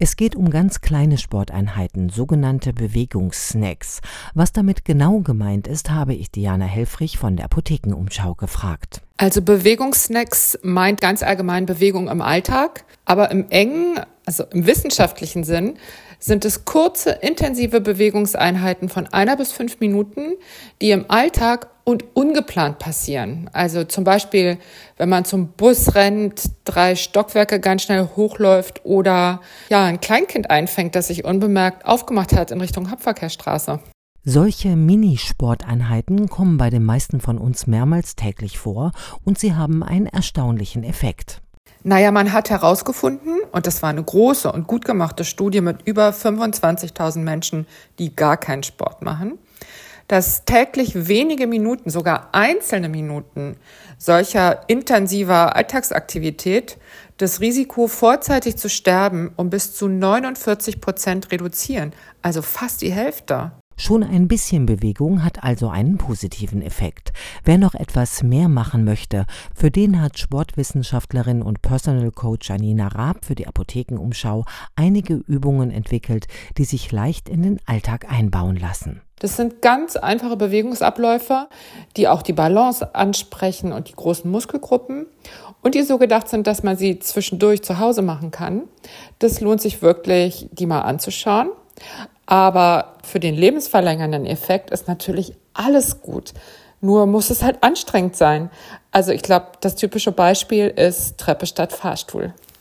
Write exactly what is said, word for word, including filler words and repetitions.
Es geht um ganz kleine Sporteinheiten, sogenannte Bewegungssnacks. Was damit genau gemeint ist, habe ich Diana Helfrich von der Apothekenumschau gefragt. Also Bewegungssnacks meint ganz allgemein Bewegung im Alltag, aber im engen, also im wissenschaftlichen Sinn, sind es kurze, intensive Bewegungseinheiten von einer bis fünf Minuten, die im Alltag und ungeplant passieren. Also zum Beispiel, wenn man zum Bus rennt, drei Stockwerke ganz schnell hochläuft oder ja ein Kleinkind einfängt, das sich unbemerkt aufgemacht hat in Richtung Hauptverkehrsstraße. Solche Minisporteinheiten kommen bei den meisten von uns mehrmals täglich vor und sie haben einen erstaunlichen Effekt. Naja, man hat herausgefunden, und das war eine große und gut gemachte Studie mit über fünfundzwanzigtausend Menschen, die gar keinen Sport machen, dass täglich wenige Minuten, sogar einzelne Minuten solcher intensiver Alltagsaktivität das Risiko, vorzeitig zu sterben, um bis zu neunundvierzig Prozent reduzieren, also fast die Hälfte. Schon ein bisschen Bewegung hat also einen positiven Effekt. Wer noch etwas mehr machen möchte, für den hat Sportwissenschaftlerin und Personal Coach Janina Raab für die Apothekenumschau einige Übungen entwickelt, die sich leicht in den Alltag einbauen lassen. Das sind ganz einfache Bewegungsabläufe, die auch die Balance ansprechen und die großen Muskelgruppen und die so gedacht sind, dass man sie zwischendurch zu Hause machen kann. Das lohnt sich wirklich, die mal anzuschauen. Aber für den lebensverlängernden Effekt ist natürlich alles gut. Nur muss es halt anstrengend sein. Also ich glaube, das typische Beispiel ist Treppe statt Fahrstuhl.